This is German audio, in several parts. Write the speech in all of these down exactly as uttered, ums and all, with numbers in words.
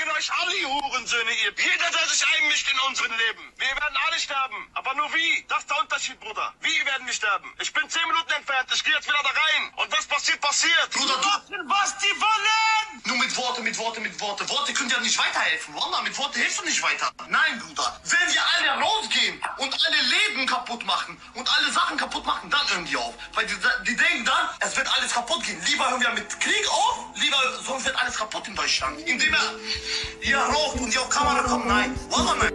euch alle, ihr Hurensöhne, ihr. Jeder, der sich einmischt in unserem Leben. Wir werden alle sterben. Aber nur wie? Das ist der Unterschied, Bruder. Wie werden wir sterben? Ich bin zehn Minuten entfernt. Ich gehe jetzt wieder da rein. Und was passiert, passiert. Bruder, du... Was die wollen! Nur mit Worte, mit Worte, mit Worte. Worte können ja nicht weiterhelfen. Wallah, mit Worte hilfst du nicht weiter. Nein, Bruder. Wenn wir alle rausgehen und alle Leben kaputt machen und alle Sachen kaputt machen, dann hören die auf. Weil die, die denken dann, es wird alles kaputt gehen. Lieber hören wir mit Krieg auf, lieber sonst wird alles kaputt in Deutschland. Indem er hier raucht und hier auf Kamera kommt. Nein. Wallah, nein.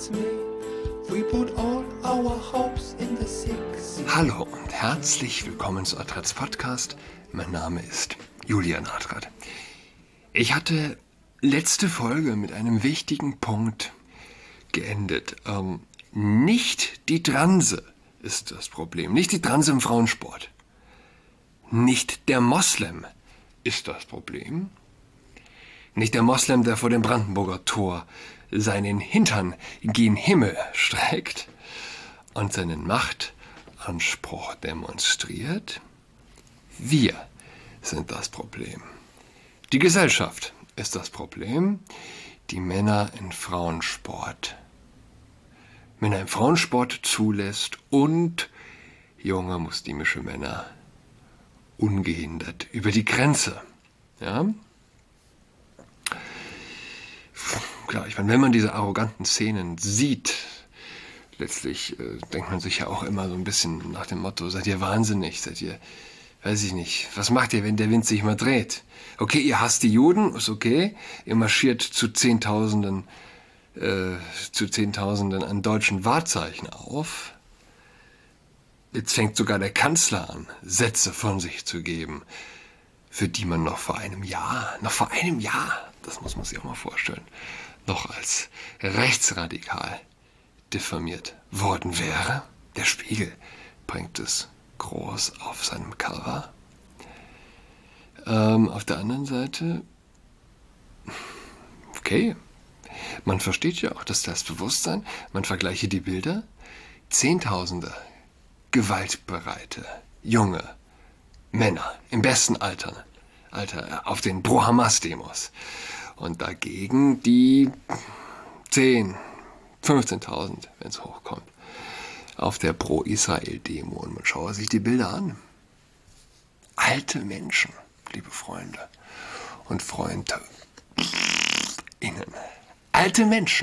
Hallo und herzlich willkommen zu Adrats Podcast. Mein Name ist Julian Adrat. Ich hatte letzte Folge mit einem wichtigen Punkt geendet. Ähm, nicht die Transe ist das Problem. Nicht die Transe im Frauensport. Nicht der Moslem ist das Problem. Nicht der Moslem, der vor dem Brandenburger Tor seinen Hintern gen Himmel streckt und seinen Machtanspruch demonstriert. Wir sind das Problem. Die Gesellschaft ist das Problem. Die Männer in Frauensport. Männer im Frauensport zulässt und junge muslimische Männer ungehindert über die Grenze. Ja? Klar, ich meine, wenn man diese arroganten Szenen sieht, letztlich äh, denkt man sich ja auch immer so ein bisschen nach dem Motto, seid ihr wahnsinnig, seid ihr, weiß ich nicht, was macht ihr, wenn der Wind sich mal dreht? Okay, ihr hasst die Juden, ist okay, ihr marschiert zu Zehntausenden, äh, zu Zehntausenden an deutschen Wahrzeichen auf. Jetzt fängt sogar der Kanzler an, Sätze von sich zu geben, für die man noch vor einem Jahr, noch vor einem Jahr, das muss man sich auch mal vorstellen, noch als rechtsradikal diffamiert worden wäre. Der Spiegel bringt es groß auf seinem Cover. Ähm, auf der anderen Seite, okay, man versteht ja auch das Selbstbewusstsein, man vergleiche die Bilder, Zehntausende gewaltbereite, junge Männer im besten Alter, Alter auf den Pro-Hamas-Demos und dagegen die zehn, fünfzehntausend, wenn es hochkommt, auf der Pro-Israel-Demo. Und man schaue sich die Bilder an. Alte Menschen, liebe Freunde und Freunde innen. Alte Menschen.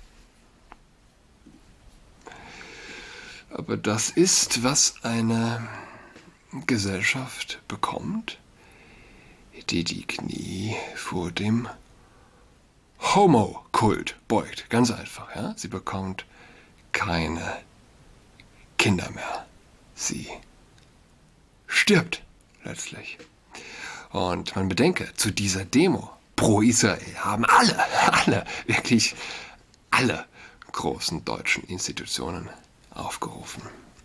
Aber das ist, was eine Gesellschaft bekommt, die die Knie vor dem Homo-Kult beugt. Ganz einfach, ja. Sie bekommt keine Kinder mehr. Sie stirbt letztlich. Und man bedenke, zu dieser Demo pro Israel haben alle, alle, wirklich alle großen deutschen Institutionen aufgerufen.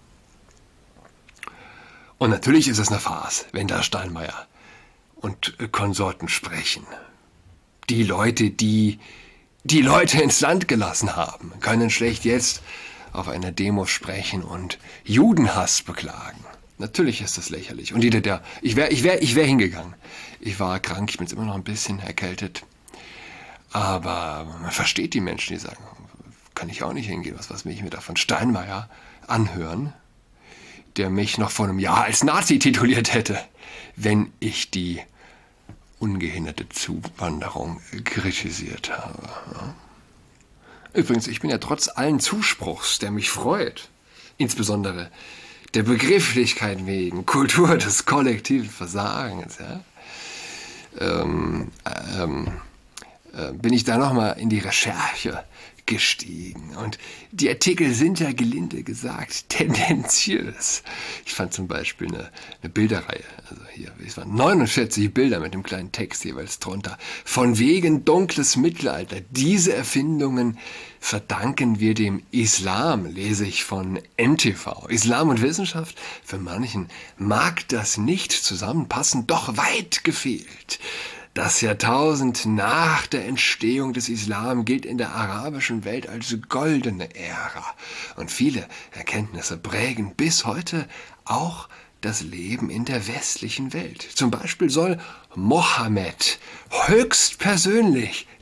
Und natürlich ist es eine Farce, wenn da Steinmeier und Konsorten sprechen. Die Leute, die die Leute ins Land gelassen haben, können schlecht jetzt auf einer Demo sprechen und Judenhass beklagen. Natürlich ist das lächerlich. Und jeder, der, ich wäre ich wär, ich wär hingegangen. Ich war krank, ich bin jetzt immer noch ein bisschen erkältet. Aber man versteht die Menschen, die sagen, kann ich auch nicht hingehen, was, was will ich mir da von Steinmeier anhören, der mich noch vor einem Jahr als Nazi tituliert hätte, wenn ich die ungehinderte Zuwanderung kritisiert habe. Übrigens, ich bin ja trotz allen Zuspruchs, der mich freut, insbesondere der Begrifflichkeit wegen, Kultur des kollektiven Versagens, ja, ähm, ähm, äh, bin ich da nochmal in die Recherche gestiegen. Und die Artikel sind ja gelinde gesagt tendenziös. Ich fand zum Beispiel eine, eine Bilderreihe, also hier, es waren neunundvierzig Bilder mit dem kleinen Text jeweils drunter. Von wegen dunkles Mittelalter. Diese Erfindungen verdanken wir dem Islam, lese ich von N T V. Islam und Wissenschaft, für manchen mag das nicht zusammenpassen, doch weit gefehlt. Das Jahrtausend nach der Entstehung des Islam gilt in der arabischen Welt als goldene Ära. Und viele Erkenntnisse prägen bis heute auch das Leben in der westlichen Welt. Zum Beispiel soll Mohammed höchstpersönlich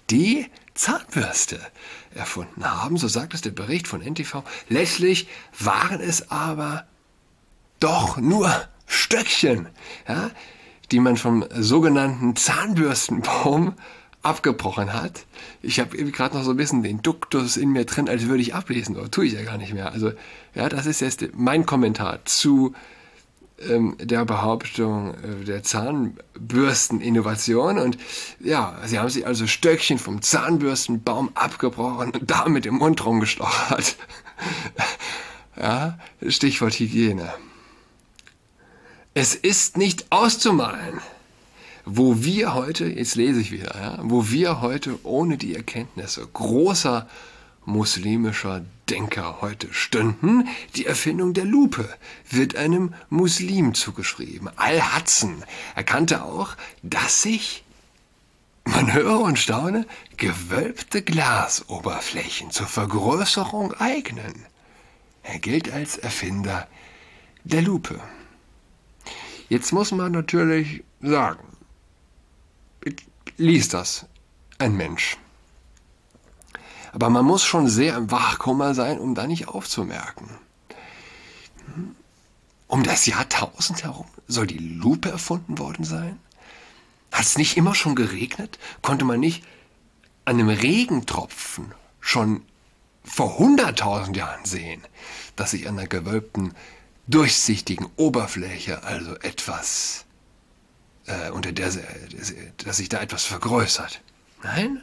die Zahnbürste erfunden haben, so sagt es der Bericht von N T V. Letztlich waren es aber doch nur Stöckchen, ja, die man vom sogenannten Zahnbürstenbaum abgebrochen hat. Ich habe eben gerade noch so ein bisschen den Duktus in mir drin, als würde ich ablesen, aber tue ich ja gar nicht mehr. Also ja, das ist jetzt mein Kommentar zu ähm, der Behauptung äh, der Zahnbürsteninnovation. Und ja, sie haben sich also Stöckchen vom Zahnbürstenbaum abgebrochen und damit im Mund rumgestochert. Ja, Stichwort Hygiene. Es ist nicht auszumalen, wo wir heute, jetzt lese ich wieder, ja, wo wir heute ohne die Erkenntnisse großer muslimischer Denker heute stünden. Die Erfindung der Lupe wird einem Muslim zugeschrieben. Al-Hudson erkannte auch, dass sich, man höre und staune, gewölbte Glasoberflächen zur Vergrößerung eignen. Er gilt als Erfinder der Lupe. Jetzt muss man natürlich sagen, liest das ein Mensch. Aber man muss schon sehr im Wachkoma sein, um da nicht aufzumerken. Um das Jahrtausend herum soll die Lupe erfunden worden sein? Hat es nicht immer schon geregnet? Konnte man nicht an einem Regentropfen schon vor hunderttausend Jahren sehen, dass sich an einer gewölbten, durchsichtigen Oberfläche also etwas Äh, unter der, dass sich da etwas vergrößert? Nein?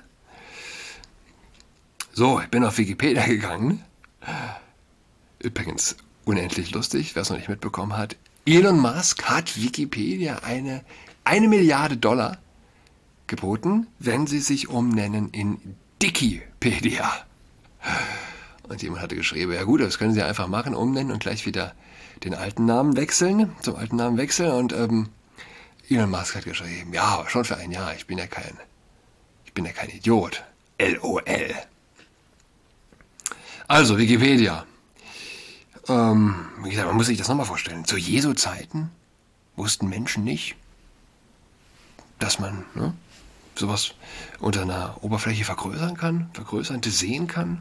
So, ich bin auf Wikipedia gegangen. Übrigens unendlich lustig, wer es noch nicht mitbekommen hat. Elon Musk hat Wikipedia eine, eine Milliarde Dollar geboten, wenn sie sich umnennen in Dikipedia. Und jemand hatte geschrieben, ja gut, das können Sie einfach machen, umnennen und gleich wieder den alten Namen wechseln, zum alten Namen wechseln und ähm, Elon Musk hat geschrieben, ja, aber schon für ein Jahr, ich bin ja kein, ich bin ja kein Idiot. LOL. Also, Wikipedia. Ähm, wie gesagt, man muss sich das nochmal vorstellen. Zu Jesu Zeiten wussten Menschen nicht, dass man ne, sowas unter einer Oberfläche vergrößern kann, vergrößern, sehen kann.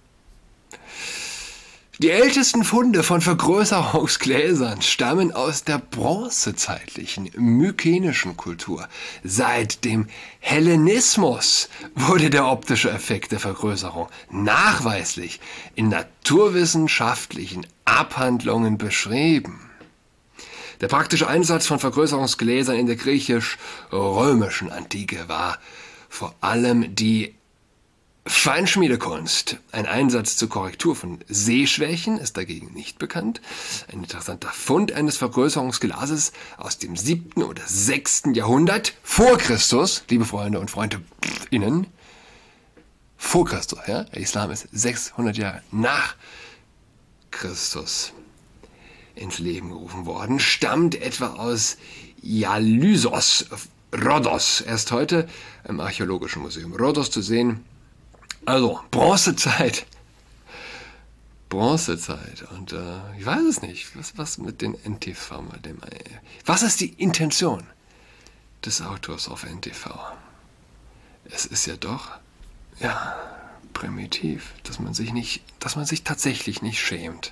Die ältesten Funde von Vergrößerungsgläsern stammen aus der bronzezeitlichen mykenischen Kultur. Seit dem Hellenismus wurde der optische Effekt der Vergrößerung nachweislich in naturwissenschaftlichen Abhandlungen beschrieben. Der praktische Einsatz von Vergrößerungsgläsern in der griechisch-römischen Antike war vor allem die Feinschmiedekunst. Ein Einsatz zur Korrektur von Sehschwächen ist dagegen nicht bekannt. Ein interessanter Fund eines Vergrößerungsglases aus dem siebten oder sechsten Jahrhundert vor Christus, liebe Freunde und Freunde innen, vor Christus, ja, der Islam ist sechshundert Jahre nach Christus ins Leben gerufen worden, stammt etwa aus Ialysos, Rhodos. Erst heute im Archäologischen Museum Rhodos zu sehen. Also, Bronzezeit. Bronzezeit. Und äh, ich weiß es nicht. Was, was mit den N T V? Mit dem, äh, was ist die Intention des Autors auf N T V? Es ist ja doch, ja, primitiv, dass man sich nicht, dass man sich tatsächlich nicht schämt.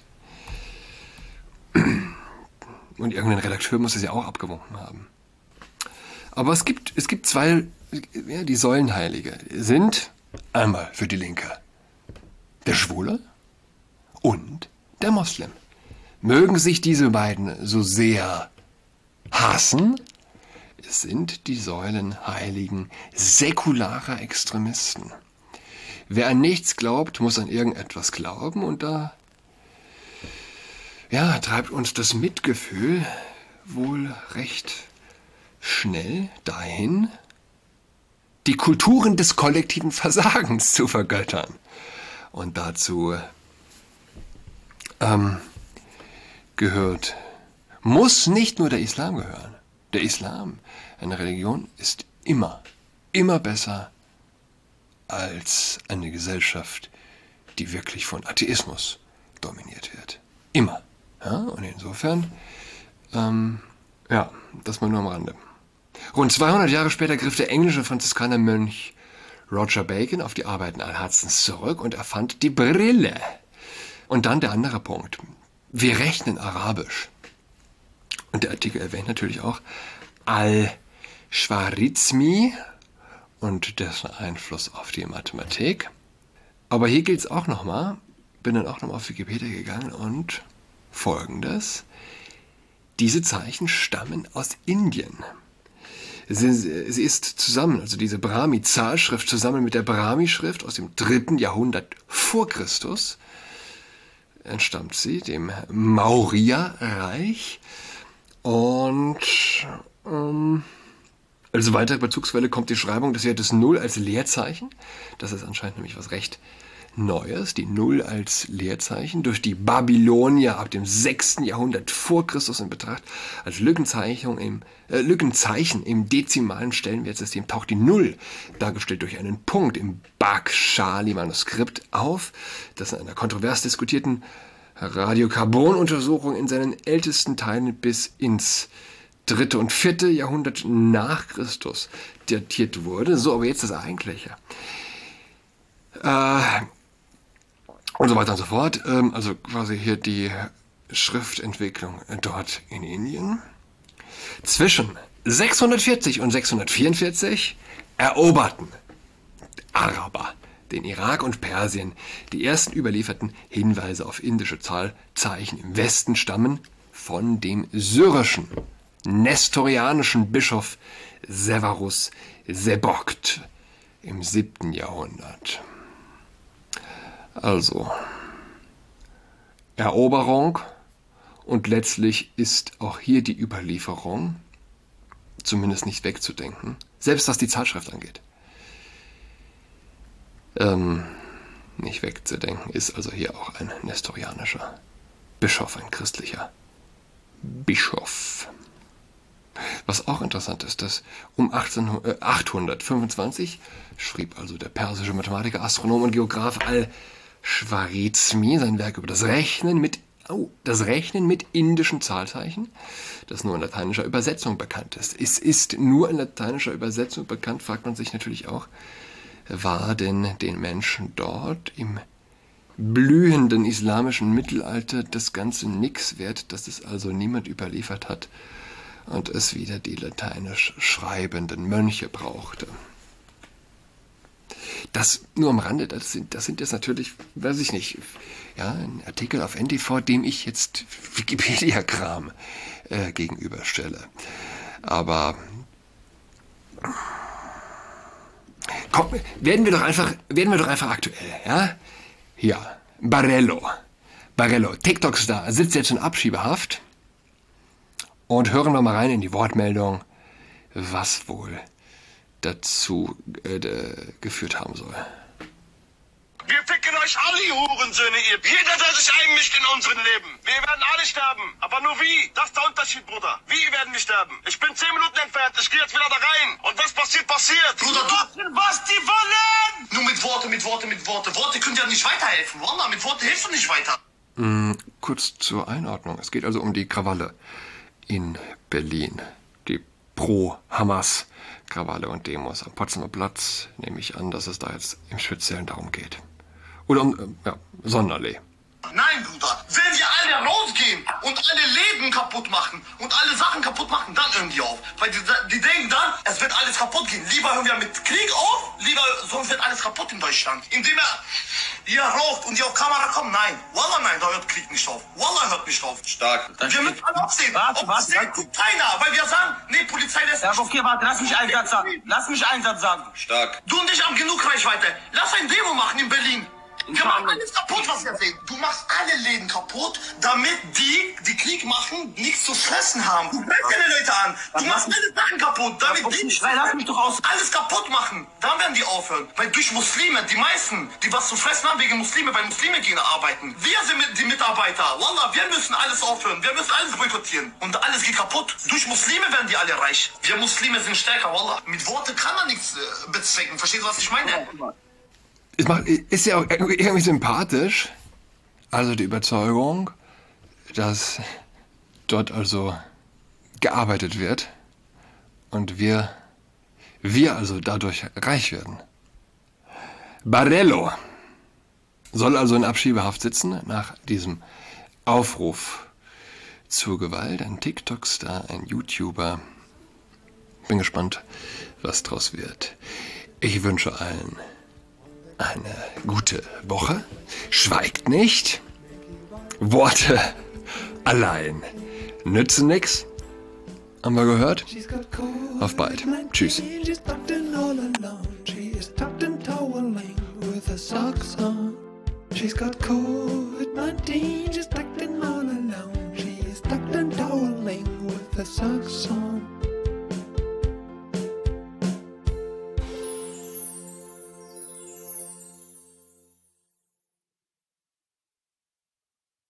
Und irgendein Redakteur muss es ja auch abgewunken haben. Aber es gibt, es gibt zwei, ja, die Säulenheilige sind einmal für die Linke der Schwule und der Moslem. Mögen sich diese beiden so sehr hassen, es sind die Säulenheiligen säkularer Extremisten. Wer an nichts glaubt, muss an irgendetwas glauben und da ja, treibt uns das Mitgefühl wohl recht schnell dahin, die Kulturen des kollektiven Versagens zu vergöttern. Und dazu ähm, gehört, muss nicht nur der Islam gehören. Der Islam, eine Religion, ist immer, immer besser als eine Gesellschaft, die wirklich von Atheismus dominiert wird. Immer. Ja, und insofern, ähm, ja, das mal nur am Rande. Rund zweihundert Jahre später griff der englische Franziskanermönch Roger Bacon auf die Arbeiten Al-Hudsons zurück und erfand die Brille. Und dann der andere Punkt. Wir rechnen Arabisch. Und der Artikel erwähnt natürlich auch Al-Khwarizmi und dessen Einfluss auf die Mathematik. Aber hier gilt es auch nochmal, bin dann auch nochmal auf Wikipedia gegangen und Folgendes. Diese Zeichen stammen aus Indien. Sie, sie ist zusammen, also diese Brahmi-Zahlschrift zusammen mit der Brahmi-Schrift aus dem dritten Jahrhundert vor Christus, entstammt sie dem Maurya-Reich. Und ähm, als weitere Bezugsquelle kommt die Schreibung des Wertes null als Leerzeichen. Das ist anscheinend nämlich was recht Neues, die Null als Leerzeichen, durch die Babylonier ab dem sechsten Jahrhundert vor Christus in Betracht. Als Lückenzeichen im, äh, Lückenzeichen im dezimalen Stellenwertsystem taucht die Null, dargestellt durch einen Punkt, im Bagshali-Manuskript auf, das in einer kontrovers diskutierten Radiokarbon-Untersuchung in seinen ältesten Teilen bis ins dritte und vierte Jahrhundert nach Christus datiert wurde. So, aber jetzt das Eigentliche. Äh, und so weiter und so fort. Ähm, also quasi hier die Schriftentwicklung dort in Indien. Zwischen sechshundertvierzig und sechshundertvierundvierzig eroberten Araber den Irak und Persien. Die ersten überlieferten Hinweise auf indische Zahlzeichen im Westen stammen von dem syrischen, nestorianischen Bischof Severus Sebokht im siebten Jahrhundert. Also, Eroberung und letztlich ist auch hier die Überlieferung zumindest nicht wegzudenken, selbst was die Zahlschrift angeht. Ähm, nicht wegzudenken ist also hier auch ein nestorianischer Bischof, ein christlicher Bischof. Was auch interessant ist, dass um achthundertfünfundzwanzig schrieb also der persische Mathematiker, Astronom und Geograph Al-Khwarizmi sein Werk über das Rechnen mit, oh, das Rechnen mit indischen Zahlzeichen, das nur in lateinischer Übersetzung bekannt ist. Es ist nur in lateinischer Übersetzung bekannt, fragt man sich natürlich auch, war denn den Menschen dort im blühenden islamischen Mittelalter das Ganze nix wert, dass es also niemand überliefert hat und es wieder die lateinisch schreibenden Mönche brauchte. Das nur am Rande, das sind, das sind jetzt natürlich, weiß ich nicht, ja, ein Artikel auf N T V, dem ich jetzt Wikipedia-Kram äh, gegenüberstelle. Aber komm, werden wir doch einfach, werden wir doch einfach aktuell, ja? Hier, Barello. Barello, TikTok-Star, sitzt jetzt in Abschiebehaft. Und hören wir mal rein in die Wortmeldung, was wohl dazu äh, geführt haben soll. Wir ficken euch alle, ihr Hurensöhne, ihr. Jeder, der sich einmischt in unseren Leben. Wir werden alle sterben. Aber nur wie? Das ist der Unterschied, Bruder. Wie werden wir sterben? Ich bin zehn Minuten entfernt. Ich gehe jetzt wieder da rein. Und was passiert, passiert. Bruder, du... Was die wollen! Nur mit Worte, mit Worte, mit Worte. Worte können ja nicht weiterhelfen. Wallah, mit Worte hilfst du nicht weiter. Mm, kurz zur Einordnung. Es geht also um die Krawalle in Berlin. Die Pro-Hamas-Krawalle und Demos am Potsdamer Platz. Nehme ich an, dass es da jetzt im Speziellen darum geht. Oder um, ja, Sonnenallee. Nein, Bruder. Wenn wir alle rausgehen und alle Leben kaputt machen und alle Sachen kaputt machen, dann hören die auf. Weil die, die denken dann, es wird alles kaputt gehen. Lieber hören wir mit Krieg auf, lieber sonst wird alles kaputt in Deutschland. Indem er hier raucht und die auf Kamera kommen. Nein. Wallah, nein, da hört Krieg nicht auf. Wallah hört nicht auf. Stark. Wir müssen alle aufsehen. Warte, warte, Aufsehen warte. tut keiner, weil wir sagen, nee, Polizei lässt Ja, nicht. okay, warte, lass mich einen Satz sagen. Lass mich einen Satz sagen. Stark. Du und ich haben genug Reichweite. Lass ein Demo machen in Berlin. Wir machen alles kaputt, was wir sehen. Du machst alle Läden kaputt, damit die, die Krieg machen, nichts zu fressen haben. Du brennst deine Leute an. Du machst alle Sachen kaputt, damit die Ich lass mich doch aus. alles kaputt machen. Dann werden die aufhören. Weil durch Muslime, die meisten, die was zu fressen haben wegen Muslime, weil Muslime gehen arbeiten. Wir sind mit, die Mitarbeiter. Wallah, wir müssen alles aufhören. Wir müssen alles boykottieren. Und alles geht kaputt. Durch Muslime werden die alle reich. Wir Muslime sind stärker, Wallah. Mit Worten kann man nichts äh, bezwecken. Verstehst du, was ich meine? Es macht, ist ja auch irgendwie sympathisch, also die Überzeugung, dass dort also gearbeitet wird und wir, wir also dadurch reich werden. Barello soll also in Abschiebehaft sitzen nach diesem Aufruf zur Gewalt. Ein TikTok-Star, ein YouTuber. Bin gespannt, was draus wird. Ich wünsche allen eine gute Woche. Schweigt nicht. Worte allein nützen nix. Haben wir gehört? Auf bald. Tschüss. She's got COVID nineteen, she's tucked in all alone. She's tucked and toweling with her socks on.